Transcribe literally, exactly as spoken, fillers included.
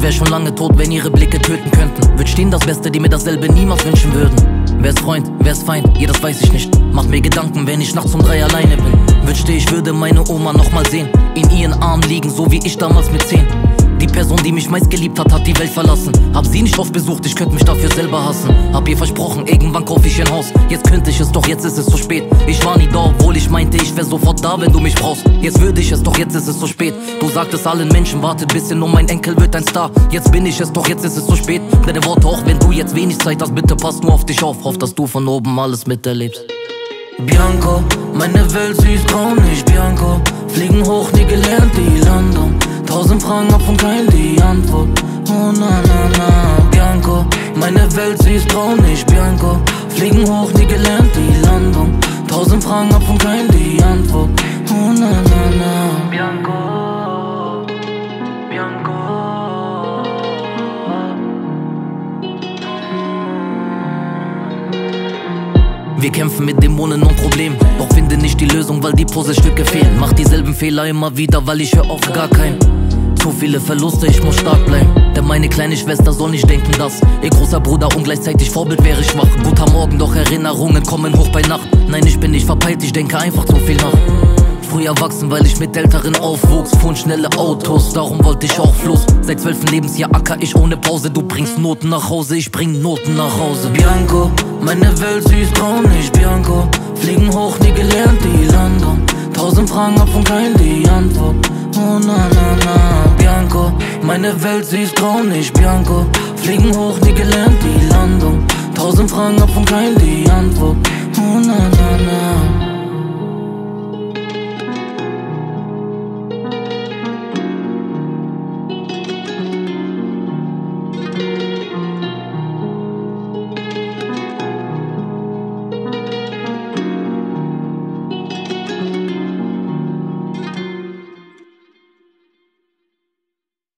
Ich wär schon lange tot, wenn ihre Blicke töten könnten. Würd stehen das Beste, die mir dasselbe niemals wünschen würden. Wer's Freund, wer's Feind, ja das weiß ich nicht. Mach mir Gedanken, wenn ich nachts um drei alleine bin. Wünschte, ich würde meine Oma noch mal sehen, in ihren Armen liegen, so wie ich damals mit zehn. Die Person, die mich meist geliebt hat, hat die Welt verlassen. Hab sie nicht oft besucht, ich könnte mich dafür selber hassen. Hab ihr versprochen, irgendwann kauf ich ein Haus. Jetzt könnte ich es, doch jetzt ist es zu spät. Ich war nie da, obwohl ich meinte, ich wär sofort da, wenn du mich brauchst. Jetzt würde ich es, doch jetzt ist es zu spät. Du sagtest allen Menschen, wartet bisschen, um mein Enkel wird ein Star. Jetzt bin ich es, doch jetzt ist es zu spät. Deine Worte, auch wenn du jetzt wenig Zeit hast, bitte pass nur auf dich auf. Hoff, dass du von oben alles miterlebst. Bianco, meine Welt, sie ist grau, nicht Bianco. Fliegen hoch, nie gelernt, die Landung. Tausend Fragen, ab und kein die Antwort. Oh na na na, Bianco. Meine Welt, sie ist grau, nicht Bianco. Fliegen hoch, nie gelernt, die Landung. Tausend Fragen, ab und kein die Antwort. Oh na na na, Bianco, Bianco. Wir kämpfen mit Dämonen und Problemen, doch finde nicht die Lösung, weil die Puzzlestücke fehlen. Mach dieselben Fehler immer wieder, weil ich hör auf gar keinen. Zu viele Verluste, ich muss stark bleiben. Denn meine kleine Schwester soll nicht denken, dass ihr großer Bruder und gleichzeitig Vorbild wäre schwach. Guter Morgen, doch Erinnerungen kommen hoch bei Nacht. Nein, ich bin nicht verpeilt, ich denke einfach zu viel nach. Früh erwachsen, weil ich mit Älteren aufwuchs. Fuhren schnelle Autos, darum wollte ich auch Fluss. Seit zwölften Lebensjahr acker ich ohne Pause. Du bringst Noten nach Hause, ich bring Noten nach Hause. Bianco, meine Welt, sie ist grau, nicht Bianco. Fliegen hoch, nie gelernt, die Landung. Tausend Fragen, ab und kein die Antwort. Oh na na na, Bianco. Meine Welt, sie ist grau, nicht Bianco. Fliegen hoch, nie gelernt, die Landung. Tausend Fragen, ab und kein die Antwort. Oh na na.